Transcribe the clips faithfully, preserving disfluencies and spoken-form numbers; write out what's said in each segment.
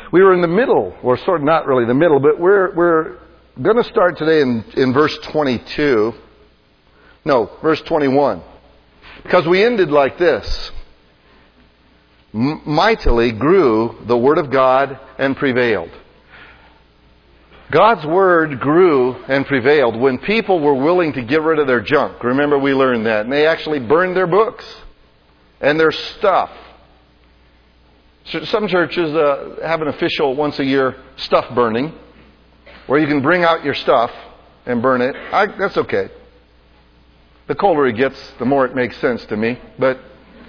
We were in the middle, or sort of not really the middle, but we're we're going to start today in, in verse twenty-two. No, verse twenty-one. Because we ended like this. M- mightily grew the Word of God and prevailed. God's Word grew and prevailed when people were willing to get rid of their junk. Remember, we learned that. And they actually burned their books and their stuff. Some churches uh, have an official once a year stuff burning where you can bring out your stuff and burn it. I, that's okay. The colder it gets, the more it makes sense to me. But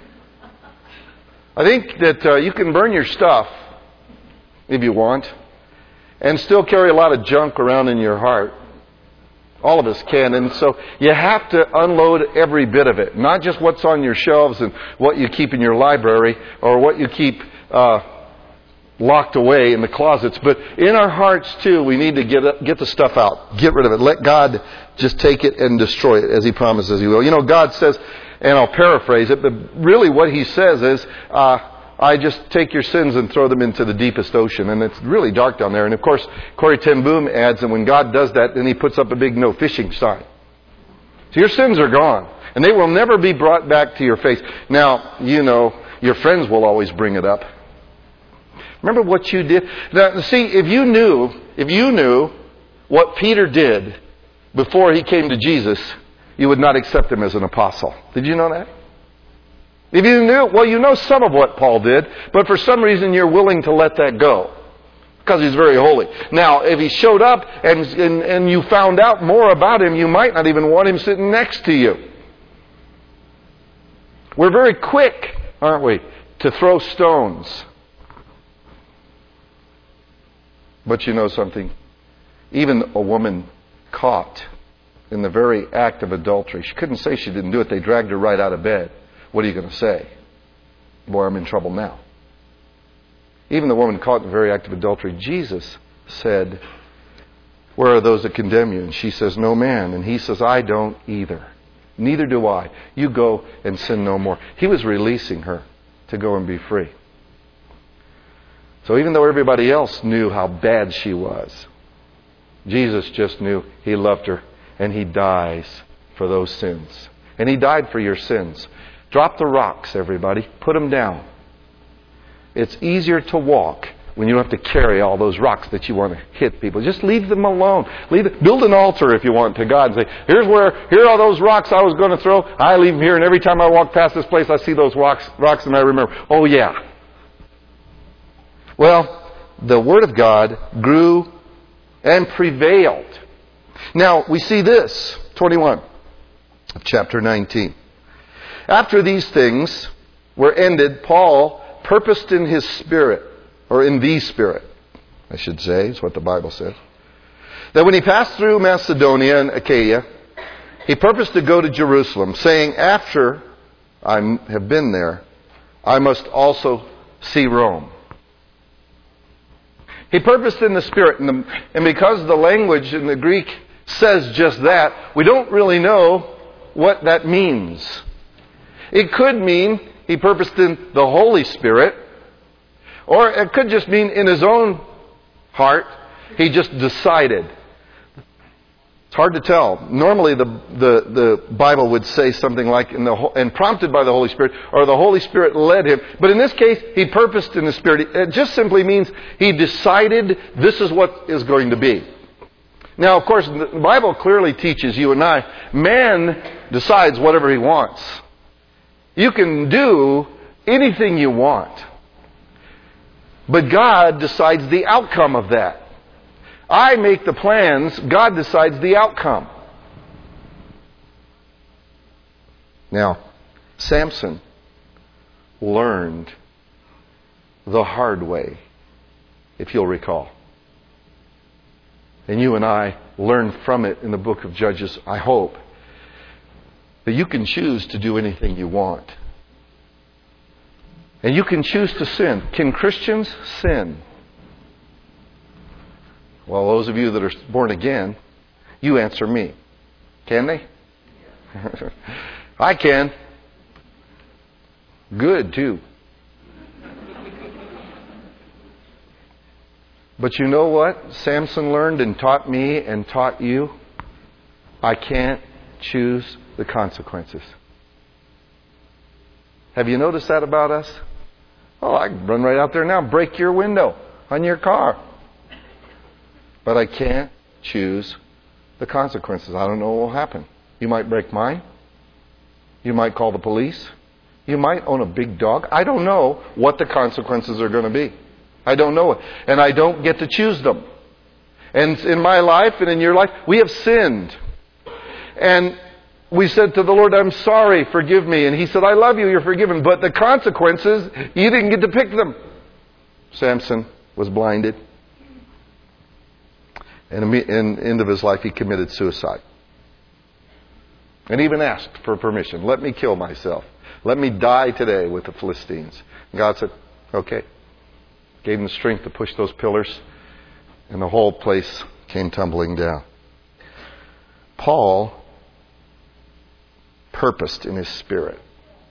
I think that uh, you can burn your stuff if you want and still carry a lot of junk around in your heart. All of us can. And so you have to unload every bit of it. Not just what's on your shelves and what you keep in your library or what you keep uh, locked away in the closets. But in our hearts too, we need to get get the stuff out. Get rid of it. Let God just take it and destroy it as He promises He will. You know, God says, and I'll paraphrase it, but really what He says is, uh, I just take your sins and throw them into the deepest ocean. And it's really dark down there. And of course, Corrie ten Boom adds, and when God does that, then He puts up a big no fishing sign. So your sins are gone. And they will never be brought back to your face. Now, you know, your friends will always bring it up. Remember what you did? Now, see, if you knew, if you knew what Peter did before he came to Jesus, you would not accept him as an apostle. Did you know that? If you knew, well, you know some of what Paul did, but for some reason you're willing to let that go. Because he's very holy. Now, if he showed up and, and, and you found out more about him, you might not even want him sitting next to you. We're very quick, aren't we, to throw stones. But you know something? Even a woman caught in the very act of adultery, she couldn't say she didn't do it. They dragged her right out of bed. What are you going to say? Boy, I'm in trouble now. Even the woman caught in the very act of adultery, Jesus said, where are those that condemn you? And she says, no man. And He says, I don't either. Neither do I. You go and sin no more. He was releasing her to go and be free. So even though everybody else knew how bad she was, Jesus just knew He loved her and He dies for those sins. And He died for your sins. Drop the rocks, everybody. Put them down. It's easier to walk when you don't have to carry all those rocks that you want to hit people. Just leave them alone. Leave it. Build an altar if you want to God and say, here's where, here are those rocks I was going to throw. I leave them here, and every time I walk past this place, I see those rocks, rocks and I remember, oh yeah. Well, the Word of God grew and prevailed. Now, we see this, twenty-one of chapter nineteen. After these things were ended, Paul purposed in his spirit, or in the Spirit, I should say, is what the Bible says, that when he passed through Macedonia and Achaia, he purposed to go to Jerusalem, saying, after I have been there, I must also see Rome. He purposed in the Spirit, and, the, and because the language in the Greek says just that, we don't really know what that means. It could mean he purposed in the Holy Spirit, or it could just mean in his own heart, he just decided. It's hard to tell. Normally the, the, the Bible would say something like, in the, and prompted by the Holy Spirit, or the Holy Spirit led him. But in this case, he purposed in the Spirit. It just simply means he decided this is what is going to be. Now, of course, the Bible clearly teaches you and I, man decides whatever he wants. You can do anything you want. But God decides the outcome of that. I make the plans, God decides the outcome. Now, Samson learned the hard way, if you'll recall. And you and I learn from it in the book of Judges, I hope, that you can choose to do anything you want. And you can choose to sin. Can Christians sin? Well, those of you that are born again, you answer me. Can they? I can. Good, too. But you know what Samson learned and taught me and taught you? I can't choose the consequences. Have you noticed that about us? Oh, I can run right out there now, break your window on your car. But I can't choose the consequences. I don't know what will happen. You might break mine. You might call the police. You might own a big dog. I don't know what the consequences are going to be. I don't know it. And I don't get to choose them. And in my life and in your life, we have sinned. And we said to the Lord, I'm sorry, forgive me. And He said, I love you, you're forgiven. But the consequences, you didn't get to pick them. Samson was blinded. And in the end of his life, he committed suicide. And even asked for permission. Let me kill myself. Let me die today with the Philistines. And God said, okay. Gave him the strength to push those pillars. And the whole place came tumbling down. Paul purposed in his spirit.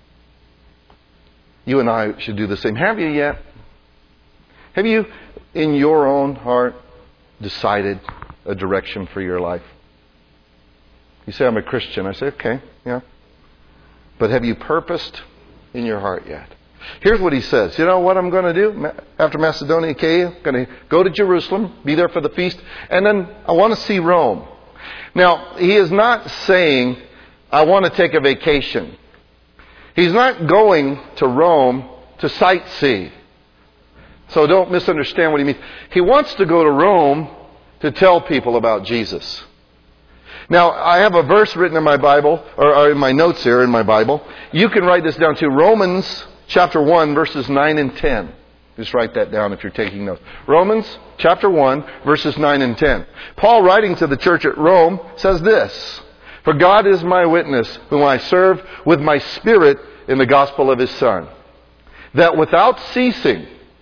You and I should do the same. Have you yet? Have you, in your own heart, decided a direction for your life? You say, I'm a Christian. I say, okay, yeah. But have you purposed in your heart yet? Here's what he says. You know what I'm going to do? After Macedonia, Achaia, I'm going to go to Jerusalem, be there for the feast, and then I want to see Rome. Now, he is not saying, I want to take a vacation. He's not going to Rome to sightsee. So don't misunderstand what he means. He wants to go to Rome to tell people about Jesus. Now, I have a verse written in my Bible, or, or in my notes here in my Bible. You can write this down too. Romans chapter one, verses nine and ten. Just write that down if you're taking notes. Romans chapter one, verses nine and ten. Paul, writing to the church at Rome, says this. For God is my witness, whom I serve with my spirit in the gospel of His Son, that without ceasing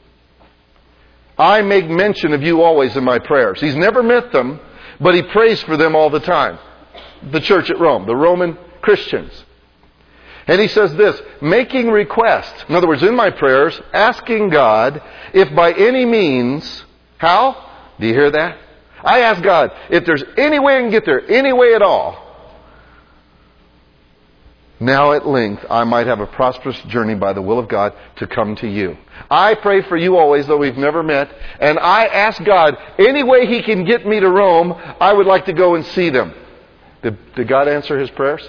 I make mention of you always in my prayers. He's never met them, but he prays for them all the time. The church at Rome, the Roman Christians. And he says this, making request, in other words, in my prayers, asking God if by any means, how? Do you hear that? I ask God, if there's any way I can get there, any way at all, now at length I might have a prosperous journey by the will of God to come to you. I pray for you always, though we've never met, and I ask God, any way He can get me to Rome, I would like to go and see them. Did, did God answer his prayers?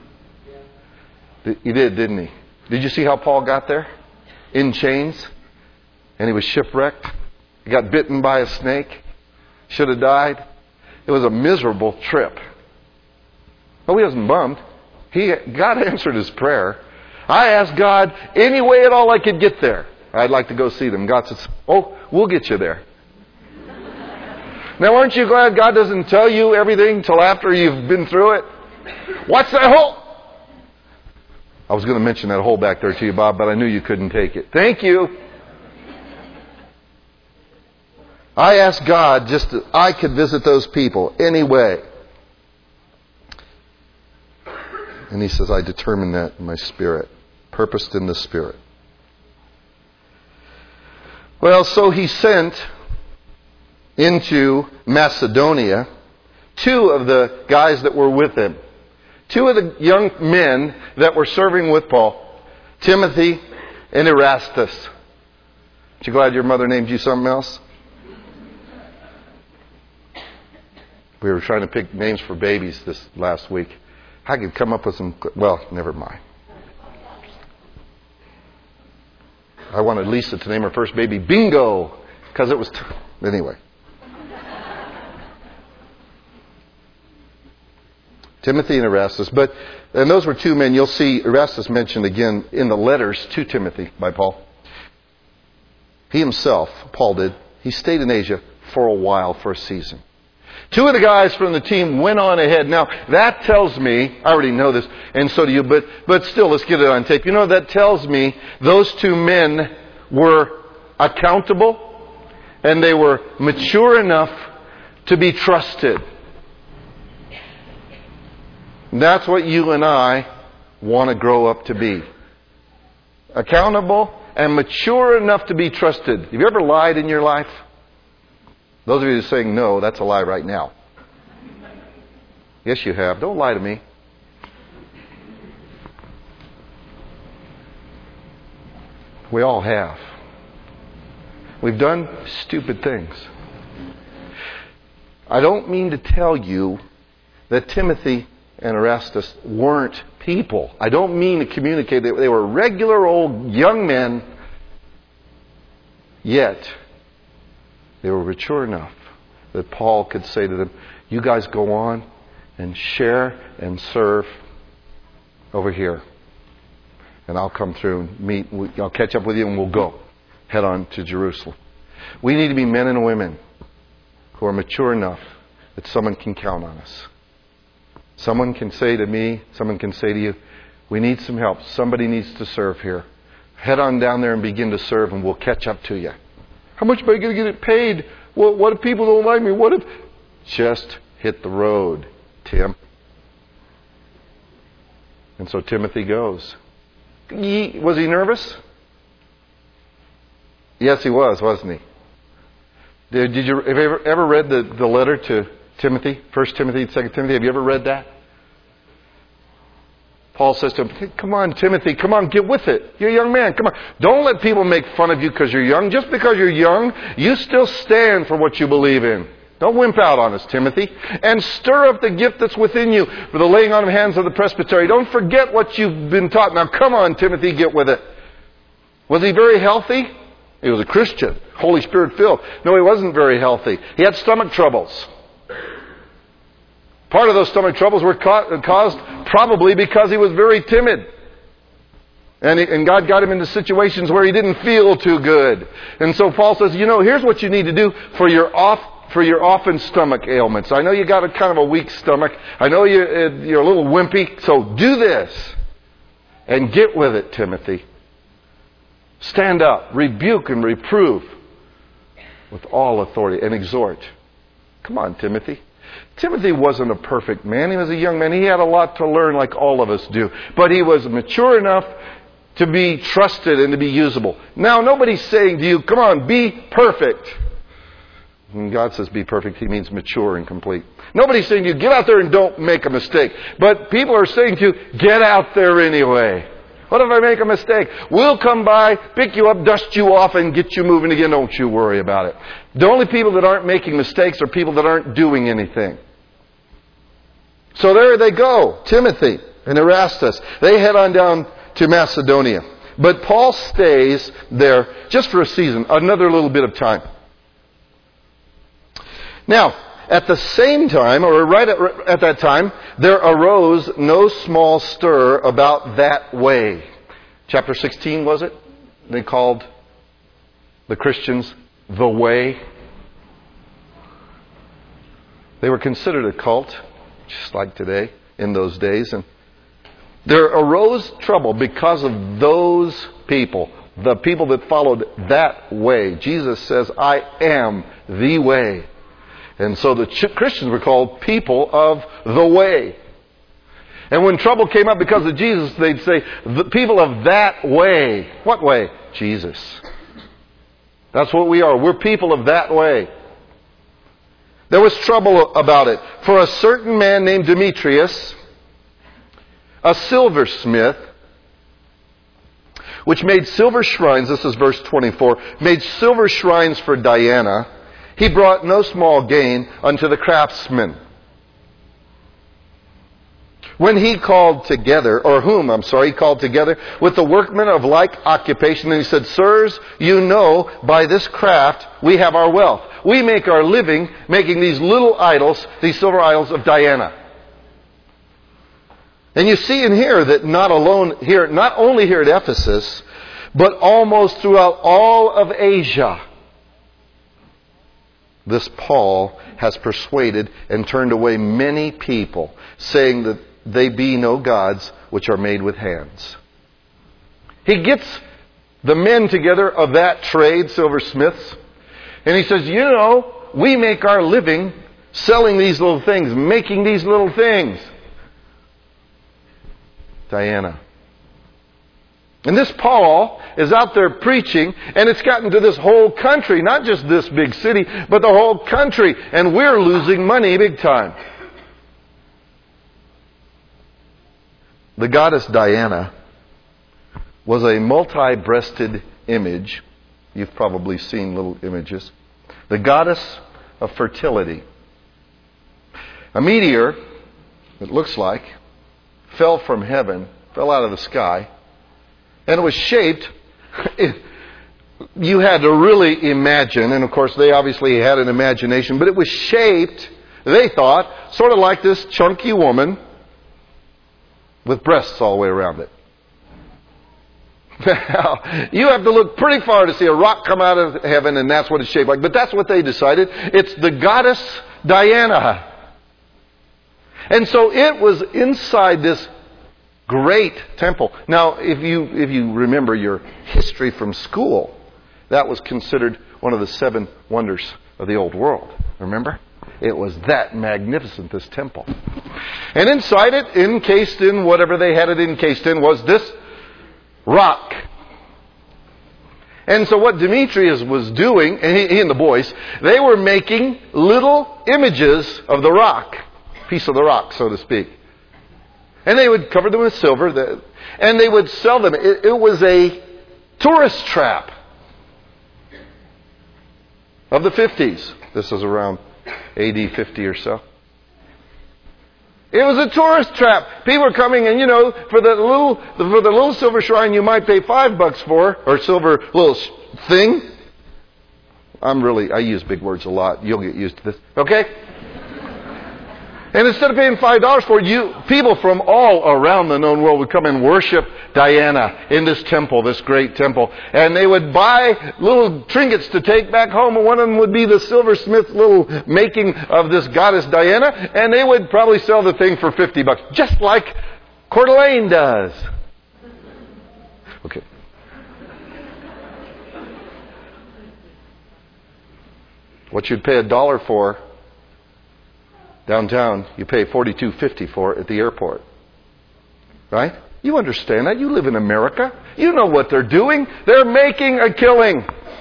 He did, didn't He? Did you see how Paul got there? In chains. And he was shipwrecked. He got bitten by a snake. Should have died. It was a miserable trip. But he wasn't bummed. He, God answered his prayer. I asked God, any way at all I could get there, I'd like to go see them. God says, oh, we'll get you there. Now, aren't you glad God doesn't tell you everything till after you've been through it? What's that hole? I was going to mention that hole back there to you, Bob, but I knew you couldn't take it. Thank you. I asked God just that I could visit those people anyway. And He says, I determined that in my spirit. Purposed in the spirit. Well, so He sent into Macedonia two of the guys that were with him. Two of the young men that were serving with Paul. Timothy and Erastus. Aren't you glad your mother named you something else? We were trying to pick names for babies this last week. I could come up with some... Well, never mind. I wanted Lisa to name her first baby Bingo. Because it was... T- anyway. Timothy and Erastus. But, and those were two men. You'll see Erastus mentioned again in the letters to Timothy by Paul. He himself, Paul did, he stayed in Asia for a while, for a season. Two of the guys from the team went on ahead. Now, that tells me, I already know this, and so do you, but, but still, let's get it on tape. You know, that tells me those two men were accountable and they were mature enough to be trusted. That's what you and I want to grow up to be. Accountable and mature enough to be trusted. Have you ever lied in your life? Those of you who are saying no, that's a lie right now. Yes, you have. Don't lie to me. We all have. We've done stupid things. I don't mean to tell you that Timothy and Erastus weren't people. I don't mean to communicate that they were regular old young men, yet they were mature enough that Paul could say to them, you guys go on and share and serve over here. And I'll come through and meet. I'll catch up with you and we'll go. Head on to Jerusalem. We need to be men and women who are mature enough that someone can count on us. Someone can say to me, someone can say to you, we need some help. Somebody needs to serve here. Head on down there and begin to serve and we'll catch up to you. How much am I going to get it paid? What, what if people don't like me? What if... Just hit the road, Tim. And so Timothy goes. He, was he nervous? Yes, he was, wasn't he? Did, did you, have you ever, ever read the, the letter to Timothy? First Timothy, Second Timothy? Have you ever read that? Paul says to him, come on, Timothy, come on, get with it. You're a young man, come on. Don't let people make fun of you because you're young. Just because you're young, you still stand for what you believe in. Don't wimp out on us, Timothy. And stir up the gift that's within you for the laying on of hands of the presbytery. Don't forget what you've been taught. Now come on, Timothy, get with it. Was he very healthy? He was a Christian, Holy Spirit filled. No, he wasn't very healthy. He had stomach troubles. Part of those stomach troubles were caused probably because he was very timid. And, he, and God got him into situations where he didn't feel too good. And so Paul says, you know, here's what you need to do for your off for your often stomach ailments. I know you got a kind of a weak stomach. I know you're, you're a little wimpy. So do this. And get with it, Timothy. Stand up, rebuke and reprove with all authority and exhort. Come on, Timothy. Timothy wasn't a perfect man. He was a young man. He had a lot to learn like all of us do. But he was mature enough to be trusted and to be usable. Now, nobody's saying to you, come on, be perfect. When God says be perfect, He means mature and complete. Nobody's saying to you, get out there and don't make a mistake. But people are saying to you, get out there anyway. What if I make a mistake? We'll come by, pick you up, dust you off, and get you moving again. Don't you worry about it. The only people that aren't making mistakes are people that aren't doing anything. So there they go, Timothy and Erastus. They head on down to Macedonia. But Paul stays there just for a season, another little bit of time. Now, at the same time, or right at, at that time, there arose no small stir about that way. Chapter sixteen, was it? They called the Christians the way. They were considered a cult, just like today, in those days. And there arose trouble because of those people, the people that followed that way. Jesus says, I am the way. And so the Christians were called people of the way. And when trouble came up because of Jesus, they'd say, the people of that way. What way? Jesus. That's what we are. We're people of that way. There was trouble about it. For a certain man named Demetrius, a silversmith, which made silver shrines, this is verse twenty-four, made silver shrines for Diana, he brought no small gain unto the craftsmen. When he called together, or whom, I'm sorry, he called together with the workmen of like occupation, and he said, Sirs, you know, by this craft we have our wealth. We make our living making these little idols, these silver idols of Diana. And you see in here that not alone here, not only here at Ephesus, but almost throughout all of Asia, this Paul has persuaded and turned away many people, saying that they be no gods which are made with hands. He gets the men together of that trade, silversmiths, and he says, you know, we make our living selling these little things, making these little things. Diana. And this Paul is out there preaching, and it's gotten to this whole country, not just this big city, but the whole country. And we're losing money big time. The goddess Diana was a multi-breasted image. You've probably seen little images. The goddess of fertility. A meteor, it looks like, fell from heaven, fell out of the sky, and it was shaped. It, you had to really imagine, and of course they obviously had an imagination, but it was shaped, they thought, sort of like this chunky woman with breasts all the way around it. Now, you have to look pretty far to see a rock come out of heaven, and that's what it's shaped like. But that's what they decided. It's the goddess Diana. And so it was inside this great temple. Now, if you if you remember your history from school, that was considered one of the seven wonders of the old world. Remember? It was that magnificent, this temple. And inside it, encased in whatever they had it encased in, was this rock. And so what Demetrius was doing, and he, he and the boys, they were making little images of the rock, piece of the rock, so to speak. And they would cover them with silver, and they would sell them. It, it was a tourist trap of the fifties. This is around A D fifty or so. It was a tourist trap. People were coming, and you know, for the little for the little silver shrine you might pay five bucks for, or silver little thing. I'm really I use big words a lot. You'll get used to this, okay? And instead of paying five dollars for it, you people from all around the known world would come and worship Diana in this temple, this great temple. And they would buy little trinkets to take back home. And one of them would be the silversmith's little making of this goddess Diana. And they would probably sell the thing for fifty bucks, just like Coeur d'Alene does. Okay. What you'd pay a dollar for downtown, you pay forty-two fifty for it at the airport. Right? You understand that. You live in America. You know what they're doing. They're making a killing.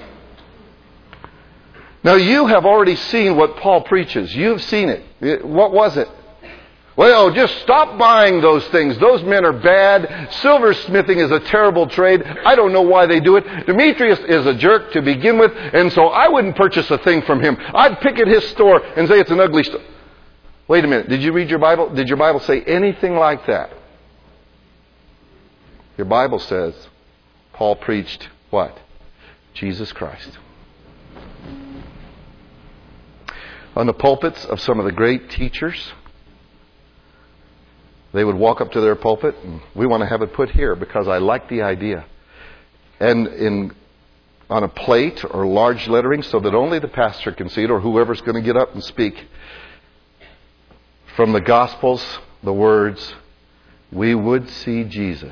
Now, you have already seen what Paul preaches. You've seen it. What was it? Well, just stop buying those things. Those men are bad. Silversmithing is a terrible trade. I don't know why they do it. Demetrius is a jerk to begin with, and so I wouldn't purchase a thing from him. I'd pick at his store and say it's an ugly store. Wait a minute. Did you read your Bible? Did your Bible say anything like that? Your Bible says Paul preached what? Jesus Christ. On the pulpits of some of the great teachers, they would walk up to their pulpit, and we want to have it put here because I like the idea. And in on a plate or large lettering so that only the pastor can see it or whoever's going to get up and speak. From the Gospels, the words, we would see Jesus.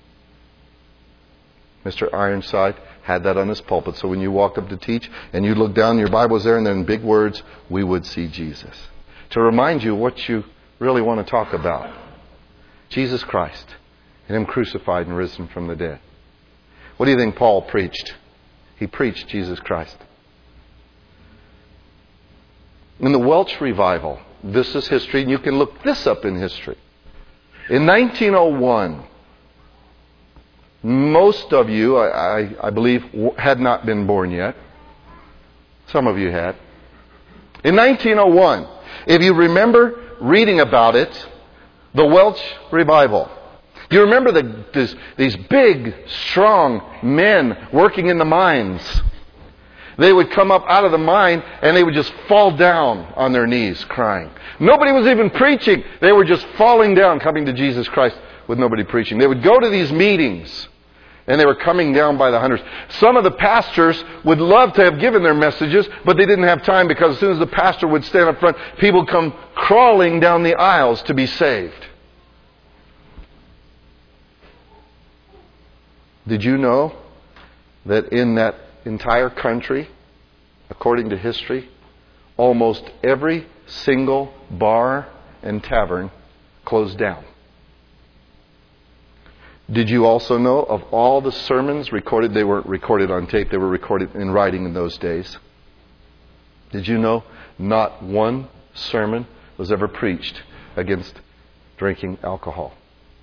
Mister Ironside had that on his pulpit. So when you walked up to teach and you looked down, your Bible was there, and then in big words, we would see Jesus. To remind you what you really want to talk about. Jesus Christ and Him crucified and risen from the dead. What do you think Paul preached? He preached Jesus Christ. In the Welsh revival, this is history, and you can look this up in history. In nineteen oh one, most of you, I, I, I believe, had not been born yet. Some of you had. In nineteen oh one, if you remember reading about it, the Welsh revival. You remember the, this, these big, strong men working in the mines. They would come up out of the mine and they would just fall down on their knees crying. Nobody was even preaching. They were just falling down, coming to Jesus Christ with nobody preaching. They would go to these meetings and they were coming down by the hundreds. Some of the pastors would love to have given their messages, but they didn't have time because as soon as the pastor would stand up front, people would come crawling down the aisles to be saved. Did you know that in that entire country, according to history, almost every single bar and tavern closed down? Did you also know of all the sermons recorded? They weren't recorded on tape. They were recorded in writing in those days. Did you know not one sermon was ever preached against drinking alcohol?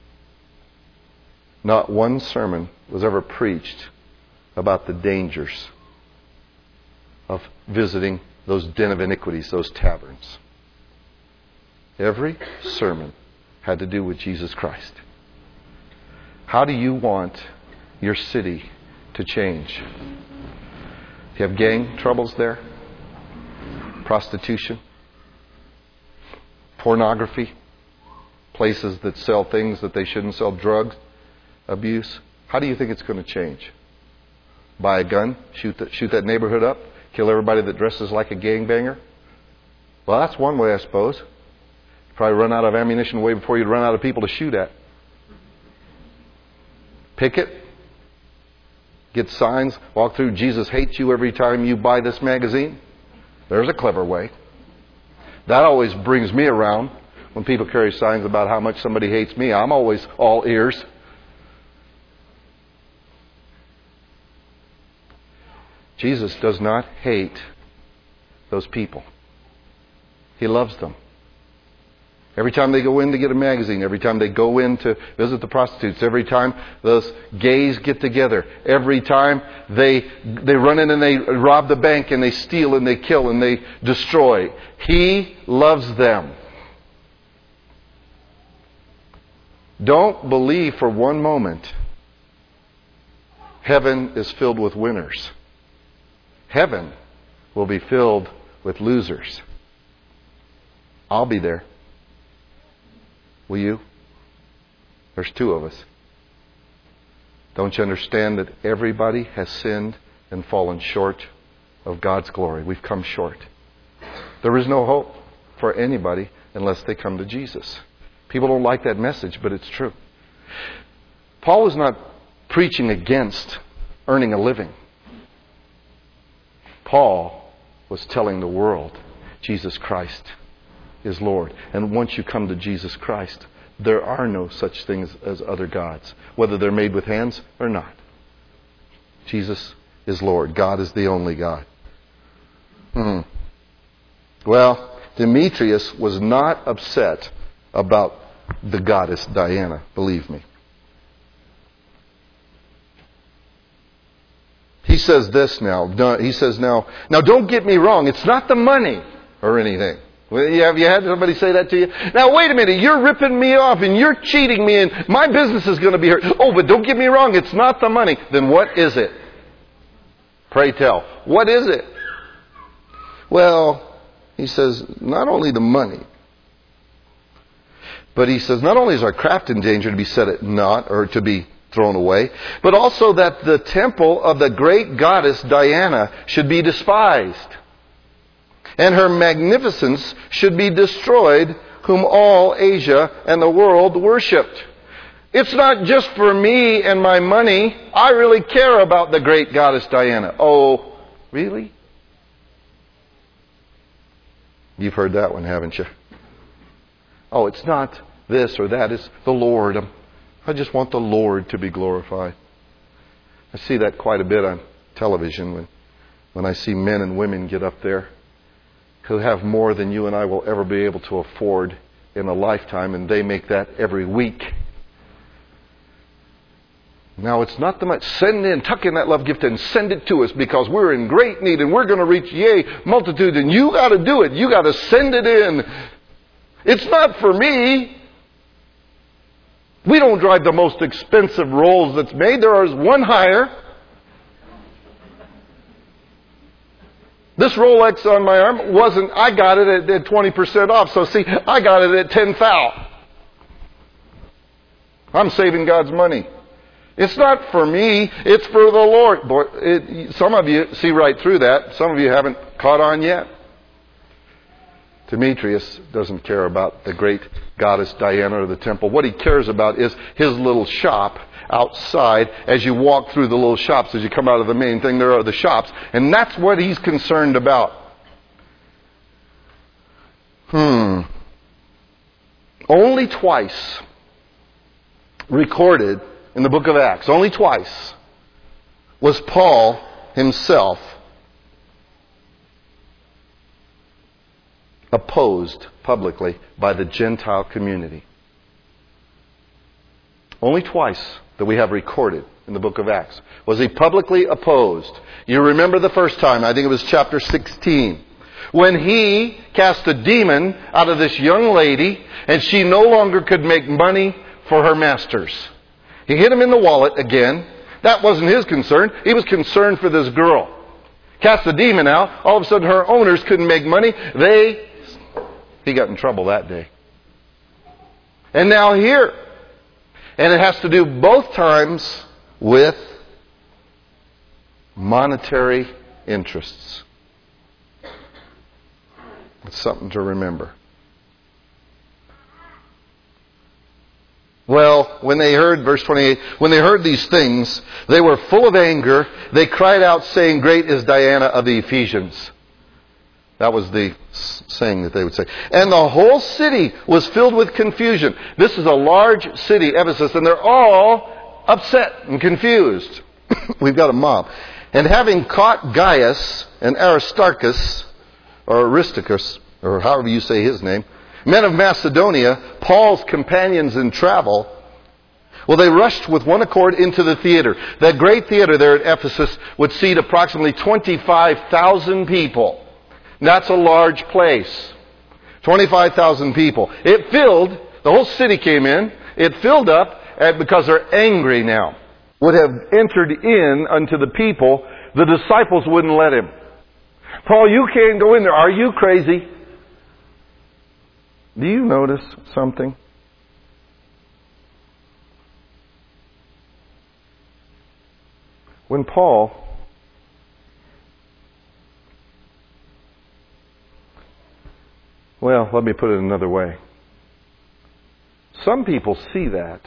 Not one sermon was ever preached about the dangers of visiting those den of iniquities, those taverns. Every sermon had to do with Jesus Christ. How do you want your city to change? Do you have gang troubles there? Prostitution? Pornography? Places that sell things that they shouldn't sell? Drugs? Abuse? How do you think it's going to change? Buy a gun? Shoot, the, shoot that neighborhood up? Kill everybody that dresses like a gangbanger? Well, that's one way, I suppose. You'd probably run out of ammunition way before you'd run out of people to shoot at. Picket? Get signs? Walk through Jesus hates you every time you buy this magazine? There's a clever way. That always brings me around when people carry signs about how much somebody hates me. I'm always all ears. Jesus does not hate those people. He loves them. Every time they go in to get a magazine, every time they go in to visit the prostitutes, every time those gays get together, every time they they run in and they rob the bank and they steal and they kill and they destroy, He loves them. Don't believe for one moment heaven is filled with winners. Heaven will be filled with losers. I'll be there. Will you? There's two of us. Don't you understand that everybody has sinned and fallen short of God's glory? We've come short. There is no hope for anybody unless they come to Jesus. People don't like that message, but it's true. Paul was not preaching against earning a living. Paul was telling the world Jesus Christ is Lord. And once you come to Jesus Christ, there are no such things as other gods, whether they're made with hands or not. Jesus is Lord. God is the only God. Hmm. Well, Demetrius was not upset about the goddess Diana, believe me. He says this now. He says now, now don't get me wrong, it's not the money or anything. Have you had somebody say that to you? Now wait a minute, you're ripping me off and you're cheating me and my business is going to be hurt. Oh, but don't get me wrong, it's not the money. Then what is it? Pray tell. What is it? Well, he says, not only the money, but he says, not only is our craft in danger to be set at naught or to be thrown away, but also that the temple of the great goddess Diana should be despised, and her magnificence should be destroyed, whom all Asia and the world worshipped. It's not just for me and my money. I really care about the great goddess Diana. Oh, really? You've heard that one, haven't you? Oh, it's not this or that. It's the Lord. I'm, I just want the Lord to be glorified. I see that quite a bit on television when, when I see men and women get up there who have more than you and I will ever be able to afford in a lifetime, and they make that every week. Now, it's not the much. Send in, tuck in that love gift and send it to us because we're in great need and we're going to reach, yea, multitude, and you got to do it. You got to send it in. It's not for me. We don't drive the most expensive Rolls that's made. There is one higher. This Rolex on my arm wasn't, I got it at, at twenty percent off. So see, I got it at ten thousand. I'm saving God's money. It's not for me, it's for the Lord. Boy, it, some of you see right through that. Some of you haven't caught on yet. Demetrius doesn't care about the great goddess Diana or the temple. What he cares about is his little shop outside. As you walk through the little shops, as you come out of the main thing, there are the shops. And that's what he's concerned about. Hmm. Only twice recorded in the book of Acts, only twice, was Paul himself opposed publicly by the Gentile community. Only twice that we have recorded in the book of Acts was he publicly opposed. You remember the first time, I think it was chapter sixteen, when he cast a demon out of this young lady and she no longer could make money for her masters. He hit him in the wallet again. That wasn't his concern. He was concerned for this girl. Cast the demon out. All of a sudden her owners couldn't make money. They, he got in trouble that day. And now here. And it has to do both times with monetary interests. It's something to remember. Well, when they heard, verse twenty-eight, when they heard these things, they were full of anger. They cried out, saying, "Great is Diana of the Ephesians." That was the saying that they would say. And the whole city was filled with confusion. This is a large city, Ephesus, and they're all upset and confused. We've got a mob. And having caught Gaius and Aristarchus, or Aristarchus, or however you say his name, men of Macedonia, Paul's companions in travel, well, they rushed with one accord into the theater. That great theater there at Ephesus would seat approximately twenty-five thousand people. That's a large place. twenty-five thousand people. It filled, the whole city came in, it filled up because they're angry now. Would have entered in unto the people, the disciples wouldn't let him. Paul, you can't go in there. Are you crazy? Do you notice something? When Paul Well, let me put it another way. Some people see that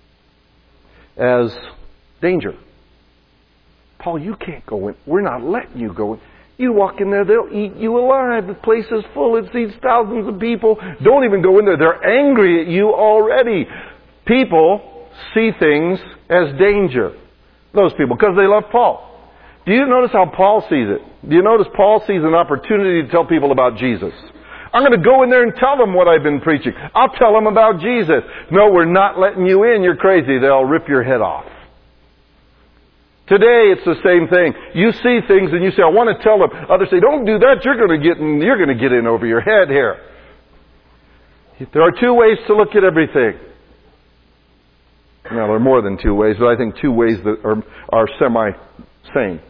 as danger. Paul, you can't go in. We're not letting you go in. You walk in there, they'll eat you alive. The place is full. It seats thousands of people. Don't even go in there. They're angry at you already. People see things as danger. Those people, because they love Paul. Do you notice how Paul sees it? Do you notice Paul sees an opportunity to tell people about Jesus? I'm going to go in there and tell them what I've been preaching. I'll tell them about Jesus. No, we're not letting you in. You're crazy. They'll rip your head off. Today, it's the same thing. You see things and you say, I want to tell them. Others say, don't do that. You're going to get in, you're going to get in over your head here. There are two ways to look at everything. Now, there are more than two ways, but I think two ways that are, are semi-sane.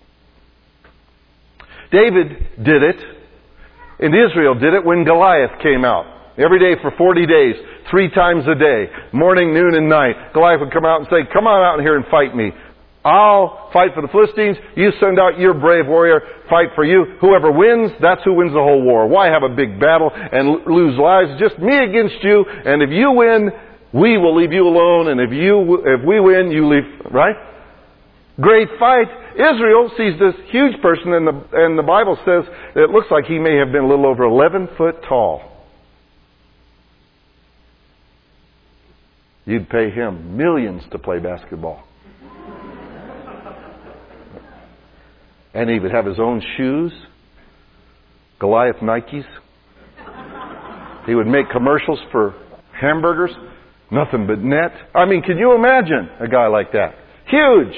David did it. And Israel did it when Goliath came out. Every day for forty days, three times a day, morning, noon, and night. Goliath would come out and say, come on out here and fight me. I'll fight for the Philistines. You send out your brave warrior, fight for you. Whoever wins, that's who wins the whole war. Why have a big battle and lose lives? Just me against you. And if you win, we will leave you alone. And if you, if we win, you leave, right? Great fight. Israel sees this huge person, and the, and the Bible says it looks like he may have been a little over eleven foot tall. You'd pay him millions to play basketball. And he would have his own shoes, Goliath Nikes. He would make commercials for hamburgers, nothing but net. I mean, can you imagine a guy like that? Huge.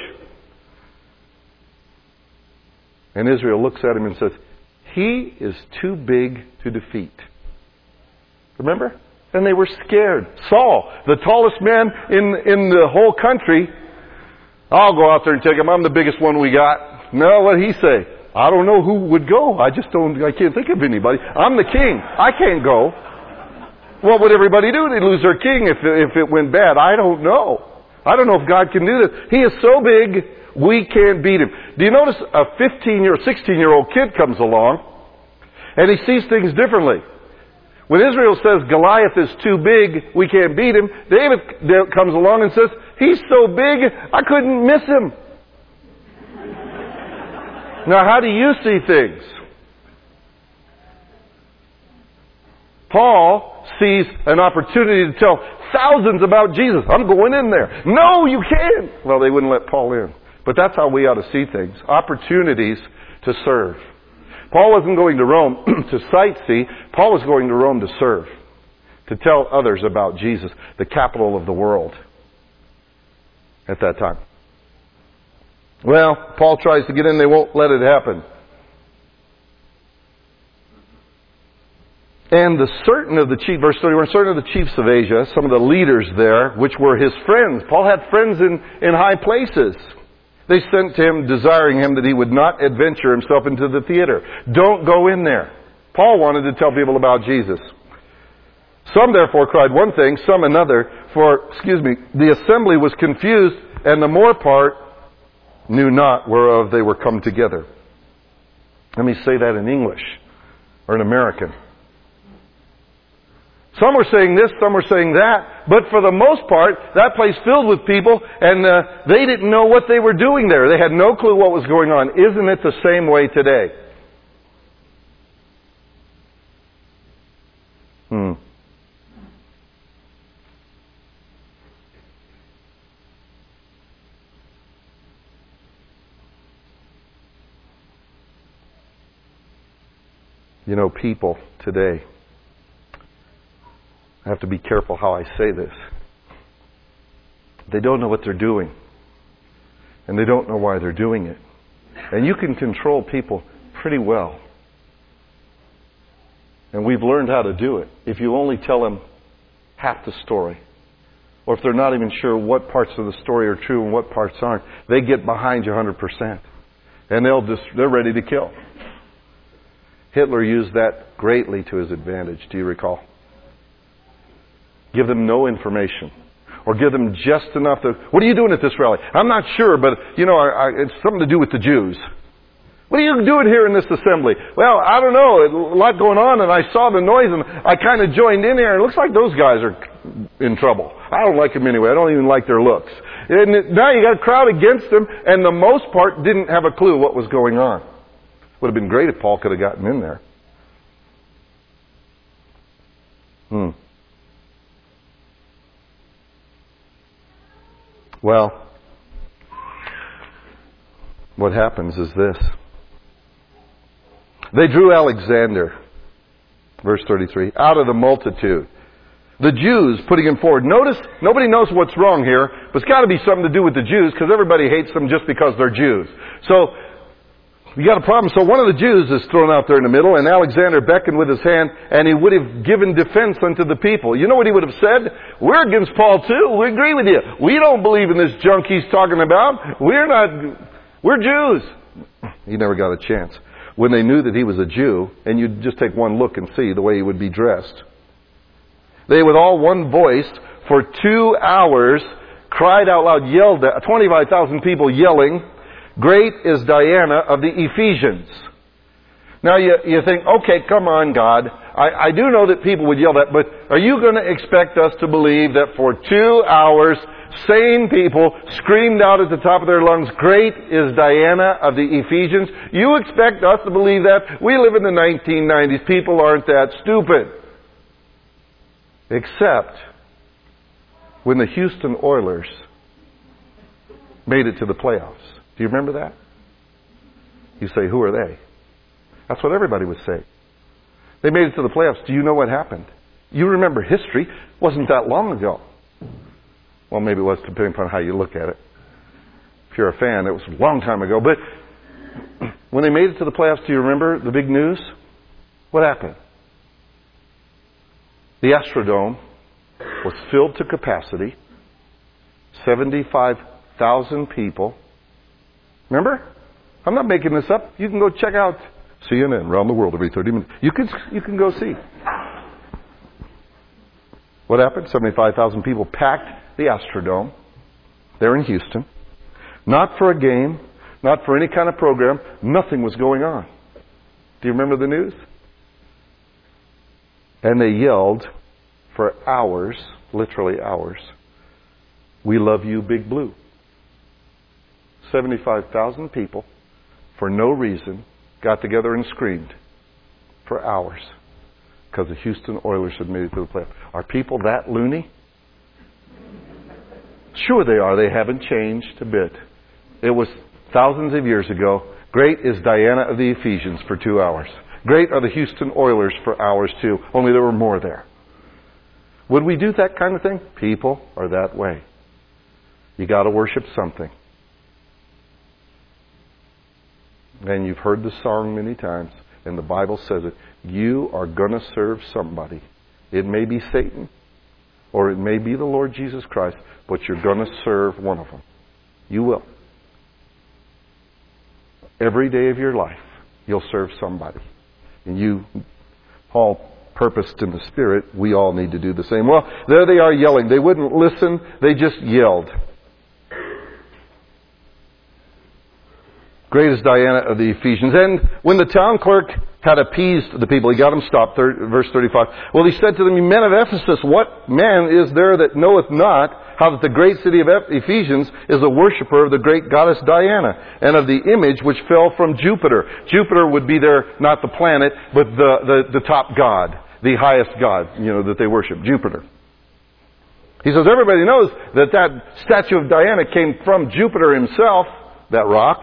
And Israel looks at him and says, he is too big to defeat. Remember? And they were scared. Saul, the tallest man in, in the whole country, I'll go out there and take him. I'm the biggest one we got. No, what did he say? I don't know who would go. I just don't, I can't think of anybody. I'm the king. I can't go. What would everybody do? They'd lose their king if, if it went bad. I don't know. I don't know if God can do this. He is so big, we can't beat him. Do you notice a fifteen-year, sixteen-year-old kid comes along and he sees things differently? When Israel says Goliath is too big, we can't beat him, David comes along and says, he's so big, I couldn't miss him. Now, how do you see things? Paul sees an opportunity to tell thousands about Jesus. I'm going in there. No, you can't. Well, they wouldn't let Paul in. But that's how we ought to see things. Opportunities to serve. Paul wasn't going to Rome to sightsee. Paul was going to Rome to serve. To tell others about Jesus, the capital of the world at that time. Well, Paul tries to get in. They won't let it happen. And the certain of the chief, verse thirty-one, certain of the chiefs of Asia, some of the leaders there, which were his friends. Paul had friends in, in high places. They sent to him, desiring him that he would not adventure himself into the theater. Don't go in there. Paul wanted to tell people about Jesus. Some therefore cried one thing, some another, for, excuse me, the assembly was confused, and the more part knew not whereof they were come together. Let me say that in English, or in American. Some were saying this, some were saying that, but for the most part, that place filled with people, and uh, they didn't know what they were doing there. They had no clue what was going on. Isn't it the same way today? Hmm. You know, people today, I have to be careful how I say this. They don't know what they're doing. And they don't know why they're doing it. And you can control people pretty well. And we've learned how to do it. If you only tell them half the story. Or if they're not even sure what parts of the story are true and what parts aren't, they get behind you one hundred percent. And they'll just, they're ready to kill. Hitler used that greatly to his advantage. Do you recall? Give them no information. Or give them just enough to... What are you doing at this rally? I'm not sure, but, you know, I, I, it's something to do with the Jews. What are you doing here in this assembly? Well, I don't know. A lot going on, and I saw the noise, and I kind of joined in here. It looks like those guys are in trouble. I don't like them anyway. I don't even like their looks. And now you got a crowd against them, and the most part didn't have a clue what was going on. Would have been great if Paul could have gotten in there. Hmm. Well, what happens is this. They drew Alexander, verse thirty-three, out of the multitude. The Jews putting him forward. Notice, nobody knows what's wrong here, but it's got to be something to do with the Jews, because everybody hates them just because they're Jews. So, you got a problem. So one of the Jews is thrown out there in the middle, and Alexander beckoned with his hand, and he would have given defense unto the people. You know what he would have said? We're against Paul too. We agree with you. We don't believe in this junk he's talking about. We're not, we're Jews. He never got a chance. When they knew that he was a Jew, and you'd just take one look and see the way he would be dressed. They with all one voice, for two hours, cried out loud, yelled at, twenty-five thousand people yelling, "Great is Diana of the Ephesians." Now you, you think, okay, come on, God. I, I do know that people would yell that, but are you going to expect us to believe that for two hours, sane people screamed out at the top of their lungs, "Great is Diana of the Ephesians"? You expect us to believe that? We live in the nineteen nineties. People aren't that stupid. Except when the Houston Oilers made it to the playoffs. Do you remember that? You say, who are they? That's what everybody would say. They made it to the playoffs. Do you know what happened? You remember history. It wasn't that long ago. Well, maybe it was, depending upon how you look at it. If you're a fan, it was a long time ago. But when they made it to the playoffs, do you remember the big news? What happened? The Astrodome was filled to capacity. seventy-five thousand people. Remember? I'm not making this up. You can go check out C N N around the world every thirty minutes. You can, you can go see. What happened? seventy-five thousand people packed the Astrodome there in Houston. Not for a game, not for any kind of program. Nothing was going on. Do you remember the news? And they yelled for hours, literally hours, "We love you, Big Blue." seventy-five thousand people, for no reason, got together and screamed for hours. because the Houston Oilers had made it to the playoffs. Are people that loony? Sure they are. They haven't changed a bit. It was thousands of years ago. Great is Diana of the Ephesians for two hours. Great are the Houston Oilers for hours too. Only there were more there. Would we do that kind of thing? People are that way. You got to worship something. And you've heard the song many times, and the Bible says it. You are going to serve somebody. It may be Satan, or it may be the Lord Jesus Christ, but you're going to serve one of them. You will. Every day of your life, you'll serve somebody. And you, Paul purposed in the Spirit, we all need to do the same. Well, there they are yelling. They wouldn't listen. They just yelled. Great is Diana of the Ephesians. And when the town clerk had appeased the people, he got them stopped. Verse thirty-five. Well, he said to them, "You men of Ephesus, what man is there that knoweth not how that the great city of Ephesians is a worshipper of the great goddess Diana, and of the image which fell from Jupiter?" Jupiter would be there, not the planet, but the, the, the top god, the highest god, you know, that they worship, Jupiter. He says, everybody knows that that statue of Diana came from Jupiter himself, that rock.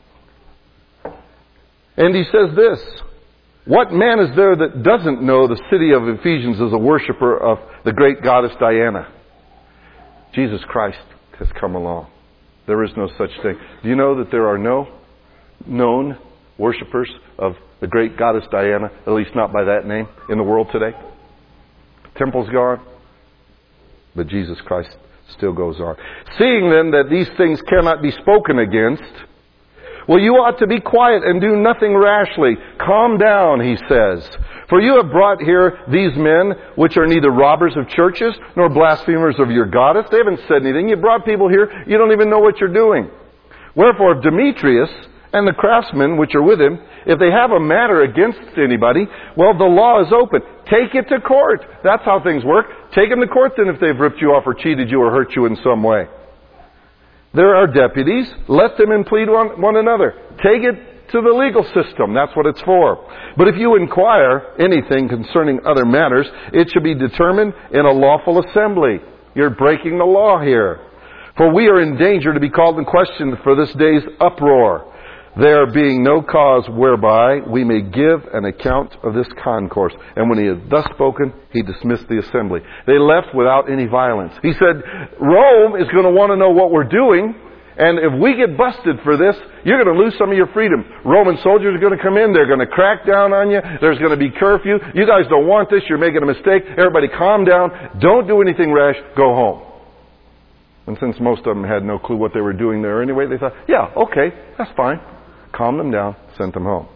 And he says this, what man is there that doesn't know the city of Ephesians is a worshiper of the great goddess Diana? Jesus Christ has come along. There is no such thing. Do you know that there are no known worshipers of the great goddess Diana, at least not by that name, in the world today? Temple's gone, but Jesus Christ still goes on. Seeing then that these things cannot be spoken against, well, you ought to be quiet and do nothing rashly. Calm down, he says. For you have brought here these men, which are neither robbers of churches, nor blasphemers of your goddess. They haven't said anything. You brought people here, you don't even know what you're doing. Wherefore, if Demetrius and the craftsmen which are with him, if they have a matter against anybody, well, the law is open. Take it to court. That's how things work. Take them to court then if they've ripped you off or cheated you or hurt you in some way. There are deputies. Let them plead one, one another. Take it to the legal system. That's what it's for. But if you inquire anything concerning other matters, it should be determined in a lawful assembly. You're breaking the law here. For we are in danger to be called in question for this day's uproar, there being no cause whereby we may give an account of this concourse. And when he had thus spoken, he dismissed the assembly. They left without any violence. He said, Rome is going to want to know what we're doing, and if we get busted for this, you're going to lose some of your freedom. Roman soldiers are going to come in, they're going to crack down on you, there's going to be curfew. You guys don't want this, you're making a mistake. Everybody calm down, don't do anything rash, go home. And since most of them had no clue what they were doing there anyway, they thought, yeah, okay, that's fine. Calmed them down, sent them home.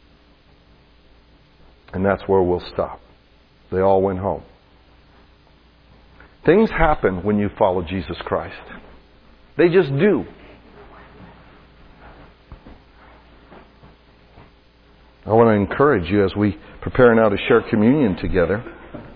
And that's where we'll stop. They all went home. Things happen when you follow Jesus Christ. They just do. I want to encourage you as we prepare now to share communion together,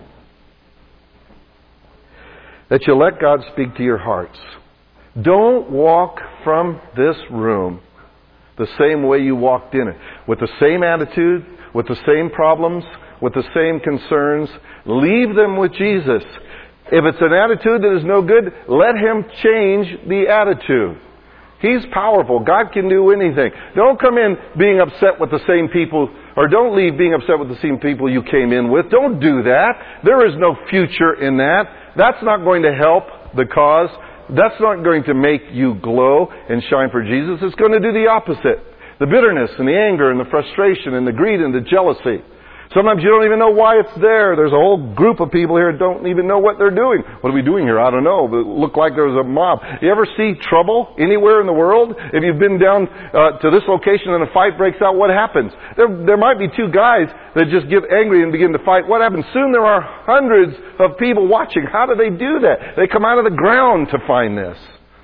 that you let God speak to your hearts. Don't walk from this room the same way you walked in it. With the same attitude, with the same problems, with the same concerns. Leave them with Jesus. If it's an attitude that is no good, let Him change the attitude. He's powerful. God can do anything. Don't come in being upset with the same people, or don't leave being upset with the same people you came in with. Don't do that. There is no future in that. That's not going to help the cause. That's not going to make you glow and shine for Jesus. It's going to do the opposite. The bitterness and the anger and the frustration and the greed and the jealousy. Sometimes you don't even know why it's there. There's a whole group of people here that don't even know what they're doing. What are we doing here? I don't know. But it looked like there was a mob. You ever see trouble anywhere in the world? If you've been down uh, to this location and a fight breaks out, what happens? There, there might be two guys that just get angry and begin to fight. What happens? Soon there are hundreds of people watching. How do they do that? They come out of the ground to find this.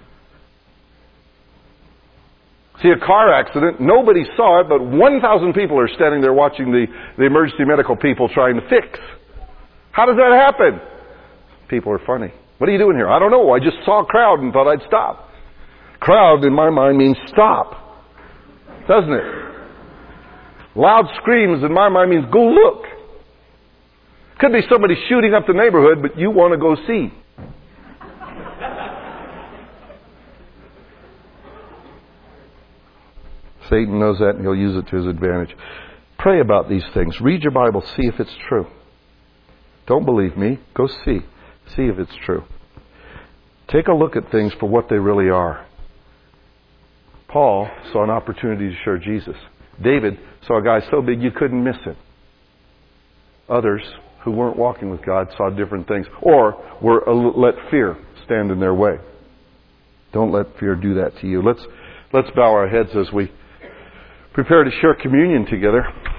See, a car accident, nobody saw it, but one thousand people are standing there watching the, the emergency medical people trying to fix. How does that happen? People are funny. What are you doing here? I don't know. I just saw a crowd and thought I'd stop. Crowd, in my mind, means stop. Doesn't it? Loud screams, in my mind, means go look. Could be somebody shooting up the neighborhood, but you want to go see. Satan knows that, and he'll use it to his advantage. Pray about these things. Read your Bible. See if it's true. Don't believe me. Go see. See if it's true. Take a look at things for what they really are. Paul saw an opportunity to share Jesus. David saw a guy so big you couldn't miss him. Others who weren't walking with God saw different things, or were let fear stand in their way. Don't let fear do that to you. Let's let's bow our heads as we prepare to share communion together.